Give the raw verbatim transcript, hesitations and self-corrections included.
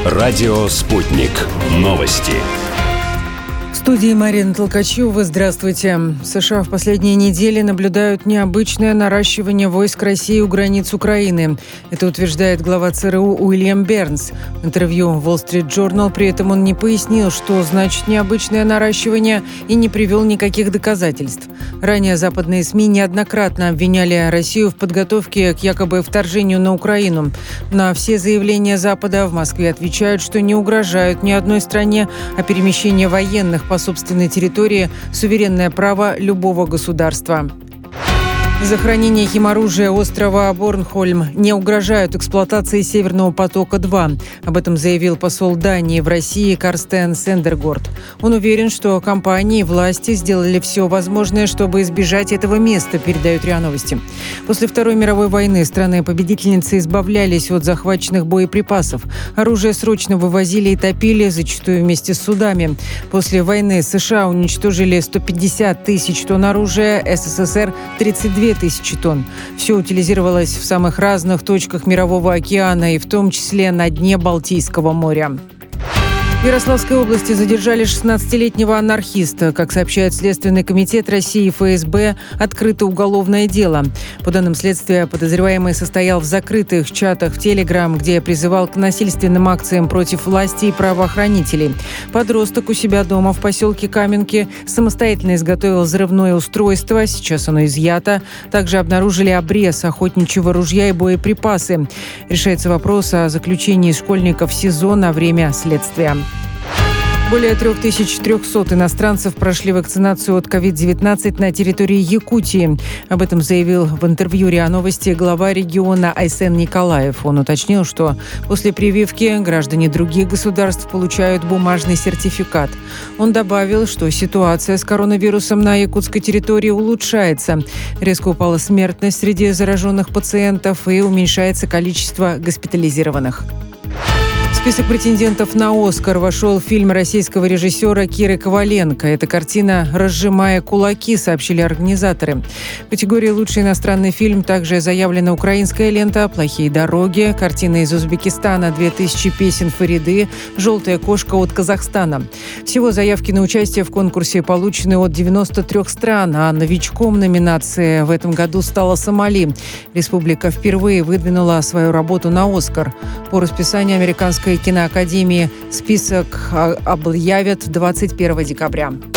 Радио «Спутник». Новости. В студии Марина Толкачева. Здравствуйте. США в последние недели наблюдают необычное наращивание войск России у границ Украины. Это утверждает глава ЦРУ Уильям Бернс. В интервью Wall Street Journal при этом он не пояснил, что значит необычное наращивание, и не привел никаких доказательств. Ранее западные СМИ неоднократно обвиняли Россию в подготовке к якобы вторжению на Украину. На все заявления Запада в Москве отвечают, что не угрожают ни одной стране, а перемещение военных по собственной территории – суверенное право любого государства. За хранение химоружия острова Борнхольм не угрожают эксплуатации Северного потока-два. Об этом заявил посол Дании в России Карстен Сендергорд. Он уверен, что компании и власти сделали все возможное, чтобы избежать этого места, передают РИА Новости. После Второй мировой войны страны-победительницы избавлялись от захваченных боеприпасов. Оружие срочно вывозили и топили, зачастую вместе с судами. После войны США уничтожили сто пятьдесят тысяч тонн оружия, СССР – тридцать две тысячи тонн. Все утилизировалось в самых разных точках Мирового океана и в том числе на дне Балтийского моря. В Ярославской области задержали шестнадцатилетнего анархиста. Как сообщает Следственный комитет России, ФСБ, открыто уголовное дело. По данным следствия, подозреваемый состоял в закрытых чатах в Телеграм, где призывал к насильственным акциям против власти и правоохранителей. Подросток у себя дома в поселке Каменки самостоятельно изготовил взрывное устройство. Сейчас оно изъято. Также обнаружили обрез охотничьего ружья и боеприпасы. Решается вопрос о заключении школьников в СИЗО на время следствия. Более три тысячи триста иностранцев прошли вакцинацию от ковид девятнадцать на территории Якутии. Об этом заявил в интервью РИА Новости глава региона Айсен Николаев. Он уточнил, что после прививки граждане других государств получают бумажный сертификат. Он добавил, что ситуация с коронавирусом на якутской территории улучшается. Резко упала смертность среди зараженных пациентов и уменьшается количество госпитализированных. В список претендентов на «Оскар» вошел фильм российского режиссера Киры Коваленко. Это картина «Разжимая кулаки», сообщили организаторы. В категории «Лучший иностранный фильм» также заявлена украинская лента «Плохие дороги», картина из Узбекистана «Две тысячи песен Фариды», «Желтая кошка» от Казахстана. Всего заявки на участие в конкурсе получены от девяноста трёх стран, а новичком номинации в этом году стала Сомали. Республика впервые выдвинула свою работу на «Оскар». По расписанию американской киноакадемии список объявят двадцать первого декабря.